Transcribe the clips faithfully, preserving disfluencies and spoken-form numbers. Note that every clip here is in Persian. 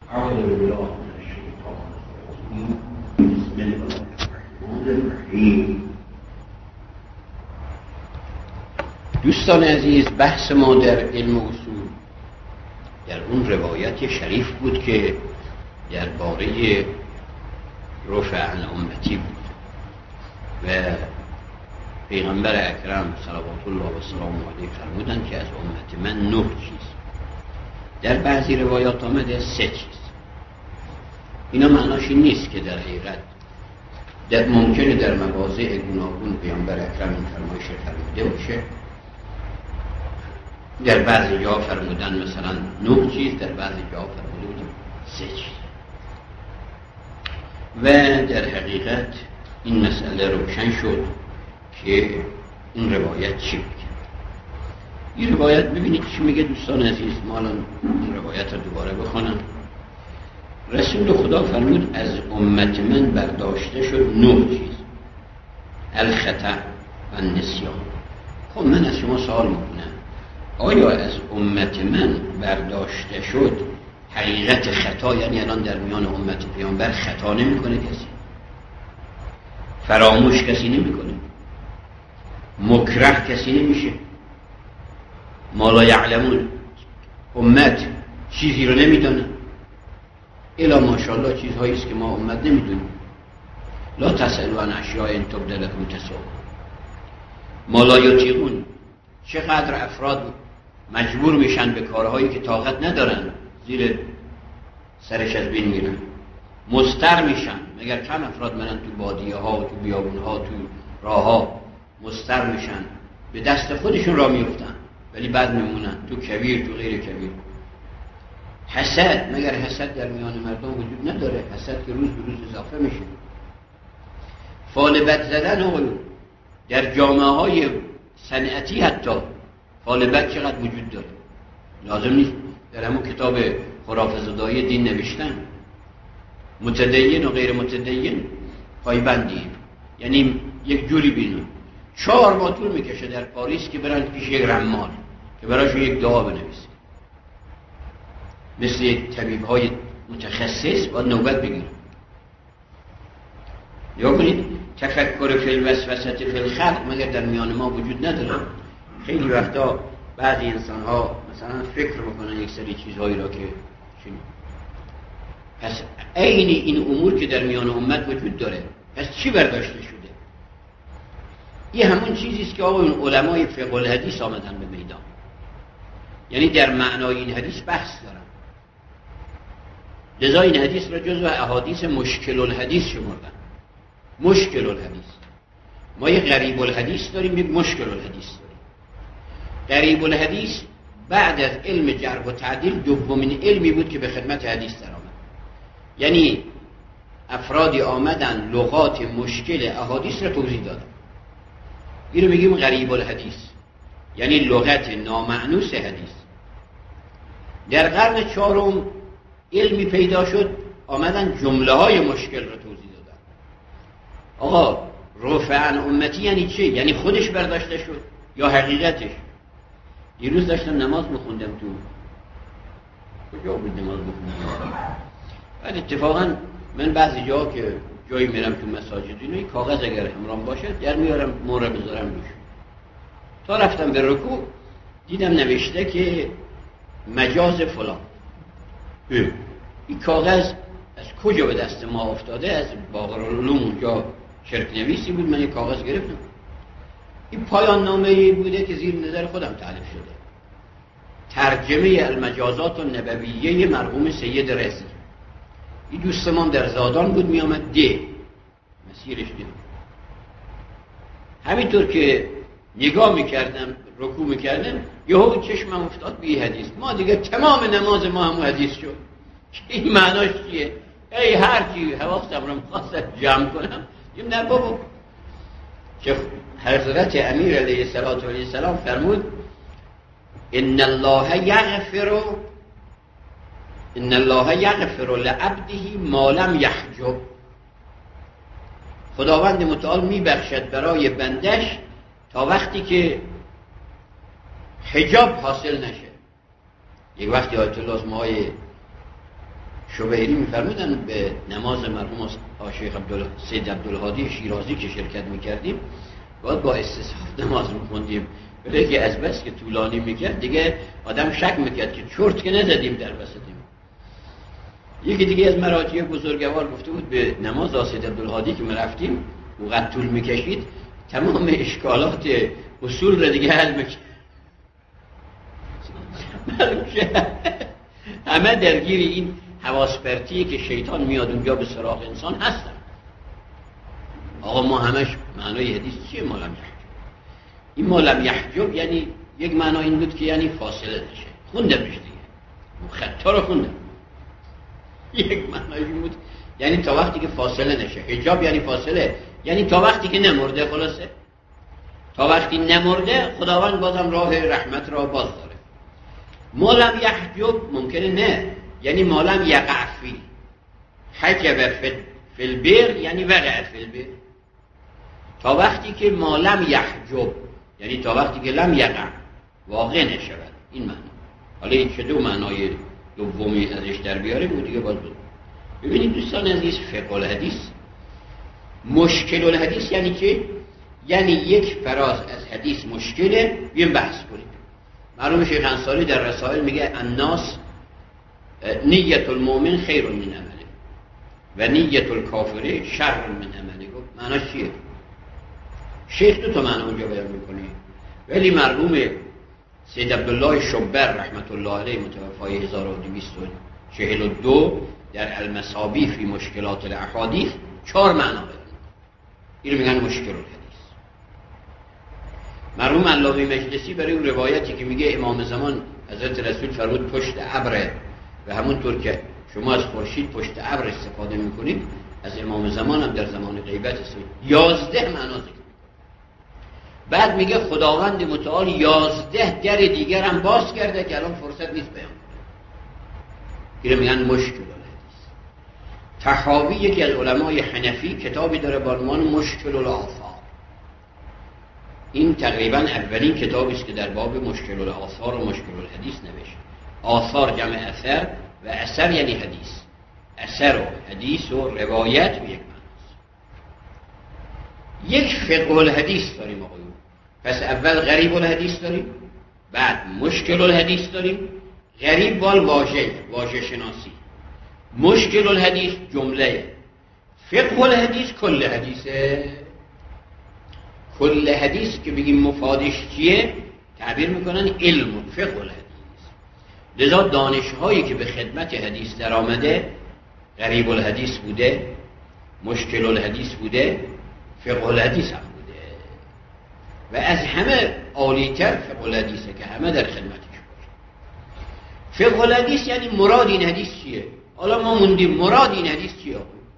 أعوذ بالله من الشيطان الرجيم بسم الله الرحمن الرحیم. دوستان عزیز، بحث ما در علم اصول در اون روایت شریف بود که درباره رفع عن امتی بود و پیغمبر اکرم صلوات الله و سلام علیه فرمودند که از امت من نه چیز، در بعضی روایات آمده سه چیز. اینا معناش این نیست که در حقیقت در ممکنه در مواضع گوناگون پیامبر اکرم این فرمایش فرموده باشه. در بعضی جا فرمودن مثلا نه چیز، در بعضی جا فرموده بودن سه چیز. و در حقیقت این مسئله روشن شد که این روایت چی میگه. این روایت ببینید چی میگه دوستان عزیز. ما الان این روایت رو دوباره بخونم. رسول خدا فرمود از امت من برداشته شد نه چیز: الخطأ و نسیان. خب من از شما سوال میکنم، آیا از امت من برداشته شد حقیقت خطا؟ یعنی الان در میان امت پیامبر خطا نمیکنه کسی؟ فراموش کسی نمیکنه؟ مکره کسی نمیشه؟ ما لا یعلمون امت چیزی رو نمیدونه؟ الا ماشاءالله چیزهایی است که ما امت نمیدونیم. لا تسألوا عن اشیاء ان تبد لكم تسؤکم. ما لا یطیقون. چقدر افراد مجبور میشن به کارهایی که طاقت ندارن، زیر سرش از بین میرن، مضطر میشن. مگر چند افراد منن تو بادیه ها و تو بیابون ها تو راه ها مضطر میشن، به دست خودشون راه میفتن ولی بعد میمونن تو کویر تو غیر کویر. حسد، مگر حسد در میان مردم وجود نداره؟ حسد که روز به روز اضافه میشه. فال بد زدن آقایون در جامعه های صنعتی، حتی فال بد چقدر وجود داره. لازم نیست در همون کتاب خرافه زدایی دین نوشتن متدین و غیر متدین پایبندی، یعنی یک جوری بینون. چهار ماه طول میکشه در پاریس که برن پیش یک رمال که براشون یک دعا بنویسه، مثل یک طبیب های متخصص باید نوبت بگیره. یا کنید تفکر فی الوسوسه فی الخلق مگر در میان ما وجود نداره؟ خیلی وقتا بعضی انسان ها مثلا فکر میکنن یک سری چیزهایی را که چی؟ پس عین این امور که در میان امت وجود داره، پس چی برداشته شده؟ این همون چیزی است که آقا اون علمای فقه الحدیث آمدن به میدان، یعنی در معنای این حدیث بحث دارن. لذا این حدیث را جزو احادیث مشکل الحدیث شمردن. مشکل الحدیث. ما یک غریب الحدیث داریم، یک مشکل الحدیث داریم. غریب الحدیث بعد از علم جرح و تعدیل دومین علمی بود که به خدمت حدیث در آمد. یعنی افرادی آمدن لغات مشکل احادیث را توضیح دادن. این رو میگیم غریب الحدیث، یعنی لغت نامعنوس حدیث. در قرن چهارم علمی پیدا شد، آمدن جمله های مشکل را توضیح دادن. آقا رفع عن امتی یعنی چه؟ یعنی خودش برداشته شد یا حقیقتش؟ دیروز داشتم نماز میخوندم تو کجا بود نماز میخوندم، بعد اتفاقا من بعضی جا که جایی میرم تو مساجد اینو کاغذ اگر همراهم باشه در میارم مهره بذارم روش. تا رفتم به رکوع دیدم نوشته که مجاز فلان. این کاغذ از کجا به دست ما افتاده؟ از باقرالعلوم اونجا شرک نویسی بود، من یک کاغذ گرفتم. این پایان نامه‌ای بوده که زیر نظر خودم تألیف شده، ترجمه المجازات النبویه مرحوم سید رازی. این دوستمان در زادان بود، می آمد ده مسیرش ده. همینطور که نگاه میکردم رکوع میکردم یهو چشمم افتاد به این حدیث. ما دیگه تمام نماز ما هم حدیث شد. این معناش چیه؟ ای هر کی حواسم رو می‌خواستم جمع کنم این نه بابا که حضرت امیر علیه السلام فرمود ان الله یغفر ان الله یغفر لعبده ما لم یحجب. خداوند متعال میبخشد برای بندش تا وقتی که حجاب حاصل نشه. یک وقتی آیت الله های شبیری می‌فرمودن به نماز مرحوم شیخ عبدال سید عبدالهادی شیرازی که شرکت می‌کردیم باید با استصحاف نماز می‌خوندیم، ولی که از بس که طولانی می‌کرد دیگه آدم شک می‌کرد که چرت که نزدیم در وسطیم. یکی دیگه از مراجع بزرگوار گفته بود به نماز سید عبدالهادی که ما رفتیم وقت طول می‌کشید تمام اشکالات اصول را دیگه حل می‌کرد. همه درگیر این حواس پرتیه که شیطان میاد اونجا به سراغ انسان هستن. آقا ما همش معنای حدیث چیه؟ ما لم یحجب. این ما لم یحجب یعنی یک معنی این بود که یعنی فاصله نشه. خونده بشه دیگه. خطا رو خونده. یک معنی این بود یعنی تا وقتی که فاصله نشه. حجاب یعنی فاصله، یعنی تا وقتی که نمرده. خلاصه تا وقتی نمرده خداوند بازم راه رحمت را باز داره. ما لم یحجب ممکنه نه، یعنی ما لم یقع فی. حجب فی البر یعنی وقع فی البر. تا وقتی که ما لم یحجب یعنی تا وقتی که لم یقع واقع نشود. این معنی. حالا این چه دو معنای دومی ازش در بیاریم و دیگه باز بود. ببینید دوستان عزیز، فقه الحدیث مشکل الحدیث یعنی چه؟ یعنی یک فراز از حدیث مشکله بیایم بحث کنیم. مرحوم شیخ انصاری در رسائل میگه الناس نیت المؤمن خیر من عمله و نیت الکافر شر من عمله. معناش چیه؟ شیخ دو تا معنی اونجا بیان میکنه، ولی مرحوم سید عبدالله شبر رحمت الله علیه متوفای هزار و دویست و چهل و دو در المصابیح فی مشکلات الاحادیث چهار معنا بیان میکنه. اینو میگن مشکل الحدیث. مرحوم علامه مجلسی برای اون روایتی که میگه امام زمان حضرت رسول فرمود پشت ابر و همونطور که شما از خورشید پشت ابر استفاده میکنید از امام زمان هم در زمان غیبت استفاده. یازده معنا ذکر میکنه. بعد میگه خداوند متعال یازده در دیگر هم باز کرده که الان فرصت نیست بیان کنه. اینو میگن مشکل الحدیث. طحاوی یکی از علمای حنفی کتابی داره با عنوان مشکل الآثار. این تقریبا اولین کتابی است که در باب مشکل الآثار و مشکل الحدیث نوشته. آثار جمع اثر و اثر یعنی حدیث. اثر و حدیث و روایت و یک معناست. یک فقه الحدیث داریم آقایون. پس اول غریب الحدیث داریم، بعد مشکل الحدیث داریم. غریب وال واژه، واژه شناسی. مشکل الحدیث جمله. فقه الحدیث کل حدیثه. کل حدیث که بگیم مفادش چیه تعبیر میکنن علم فقه الحدیث. لذا دانشهایی که به خدمت حدیث در آمده غریب الحدیث بوده، مشکل الحدیث بوده، فقه الحدیث هم بوده و از همه عالی‌تر فقه الحدیثه که همه در خدمتش باشه. فقه الحدیث یعنی مراد این حدیث چیه. حالا ما موندیم مراد این حدیث چیه؟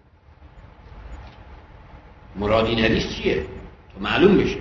مراد این حدیث چیه معلوم بشه.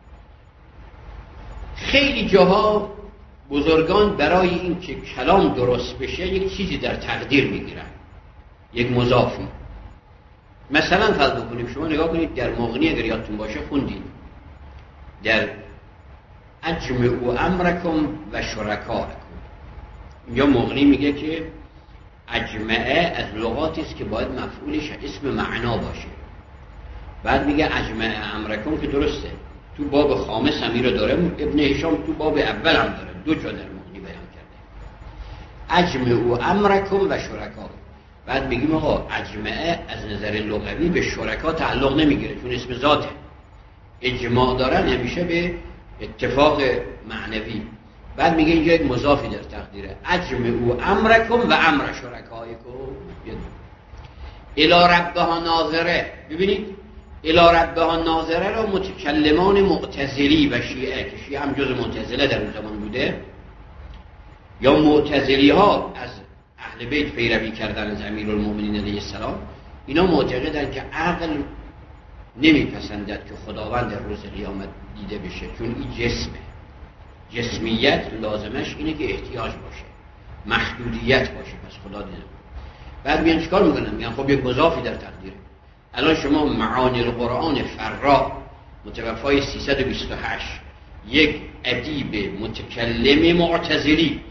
خیلی جاها بزرگان برای این که کلام درست بشه یک چیزی در تقدیر میگیرن، یک مضافی. مثلا فرض بکنیم شما نگاه کنید در مغنی اگر یادتون باشه خوندید در اجمعوا امرکم و شرکاءکم. اینجا مغنی میگه که اجمعه از لغاتی است که باید مفعولش اسم معنا باشه. بعد میگه اجمع امرکم که درسته، تو باب خامس هم رو داره، ابن هشام تو باب اول هم داره، دو جا در مغنی بیان کرده اجمعوا امرکم و شرکا. بعد میگیم آقا اجمعه از نظر لغوی به شرکا تعلق نمیگیره چون اسم ذاته. اجماع دارن همیشه به اتفاق معنوی. بعد میگه اینجا یک مضافی در تقدیره اجمعوا امرکم و امر شرکایکم الی ربها ناظره. ببینید الی ربها ناظره را متکلمان معتزلی و شیعه که شیعه هم جز معتزله در اون زمان بوده یا معتزلی ها از اهل بیت پیروی کردن از امیرالمومنین علیه السلام، اینا معتقدن که عقل نمیپسندد که خداوند در روز قیامت دیده بشه چون این جسمه. جسمیت لازمش اینه که احتیاج باشه، محدودیت باشه، پس خدا دیده. بعد میان چیکار میکنن؟ میگن خب یک مضافی در تقدیره. الان شما معانی القرآن فرا متوفای سیصد و بیست و هشت یک ادیب متکلم معتزلی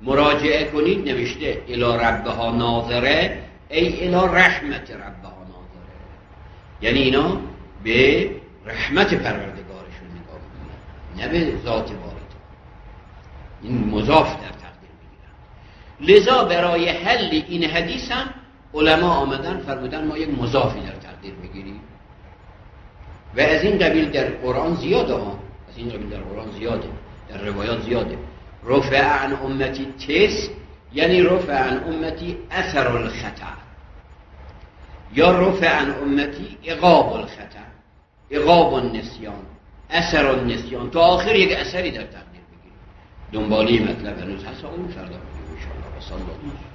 مراجعه کنید نوشته الی ربها ناظره ای الی رحمت ربها ناظره، یعنی اینا به رحمت پروردگارشون نگاه میکنن نه به ذات باری. این مضاف در تقدیر میگیرن. لذا برای حل این حدیث هم علما آمدن فرمودن ما یک مضافی در تقدیر میگیریم و از این قبیل در قرآن زیاده ها، از این قبیل در قرآن زیاده، در روایات زیاده. رفع عن امتی تس یعنی رفع عن امتی اثر الخطا، یا رفع عن امتی عقاب الخطا، عقاب النسیان، اثر النسیان، تا آخر یک اثری در تقدیر بگیریم. دنبالی مطلب هنوز هست، اون فردا بگیم ان شاء الله.